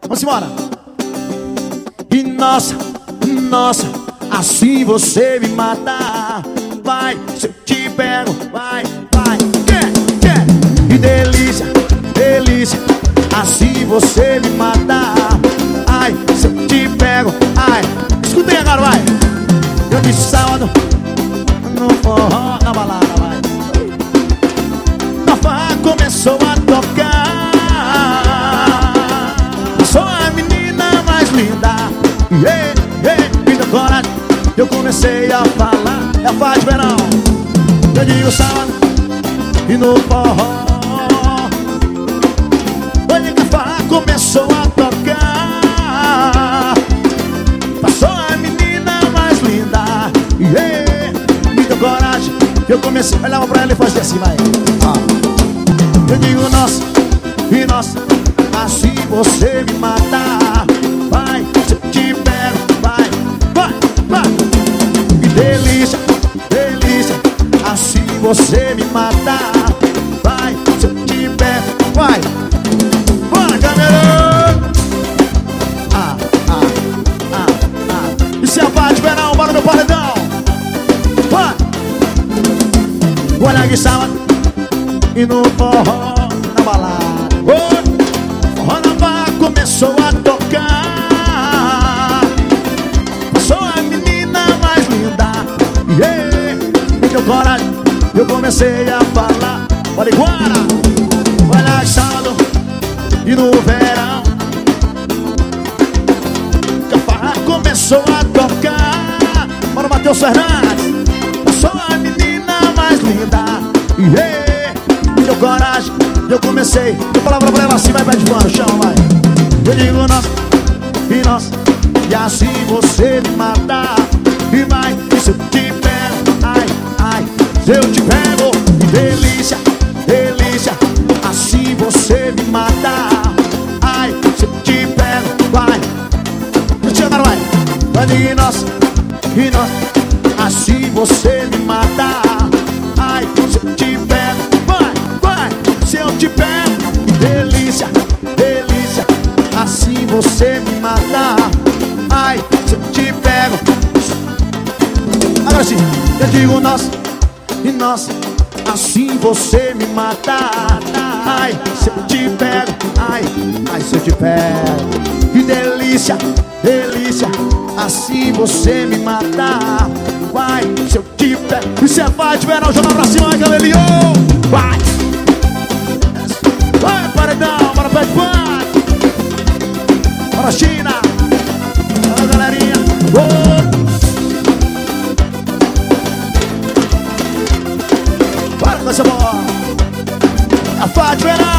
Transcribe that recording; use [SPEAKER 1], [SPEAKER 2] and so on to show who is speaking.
[SPEAKER 1] Vamos embora. E nossa, nossa, assim você me mata. Vai, se eu te pego, vai, vai. Que delícia, delícia, assim você me mata. Ai, se eu te pego, ai. Escutem agora, vai. Eu disse sábado no forró, na balada, vai. A farra começou a tocar. Sou a menina mais linda. Me deu coragem, eu comecei a falar. É a farra de verão. Eu digo sábado e no forró. Olha que a farra começou a tocar. Passou a menina mais linda. Me deu coragem, eu comecei a olhar pra ela e fazia assim, vai. Eu digo nossa, e nossa, assim você me mata. Vai, se eu te pego, vai, vai, vai. Que delícia, delícia, assim você me mata. Vai, se eu te pego, vai. Bora, câmera! Isso é a parte de verão, bora meu paredão. Vai! Olha que sábado e no forró, na balada. Forró na barra começou a tocar. Passou a menina mais linda. Me deu coragem, eu comecei a falar. Olha iguara, olha que sábado e no verão. Que a farra começou a tocar. Bora, Matheus Fernandes. Passou a menina mais linda. Me deu coragem, eu comecei. Eu falava pra ela assim, vai, pé de pano, chama, vai. Eu digo nossa, e nossa, e assim você me mata. E vai, e se eu te pego, ai, ai, se eu te pego. Delícia, delícia, assim você me mata. Ai, se eu te pego, vai. Agora vai. E nossa, assim você me mata. Ai, se eu te pego, vai, vai. Se eu te pego, delícia, delícia, assim você me mata. Ai, se eu te pego. Agora sim, eu digo nossa, e nossa, assim você me mata. Ai, se eu te pego, ai, ai, se eu te pego. Que delícia, delícia, assim você me mata. Vai, se eu te pego. Isso é vai de verão, joga pra cima, vai, Galerinho. Vai. Vai, paredão, bora pé de pano. Bora, China. Bora, galerinha. Bora com essa bola. A Fá de verão.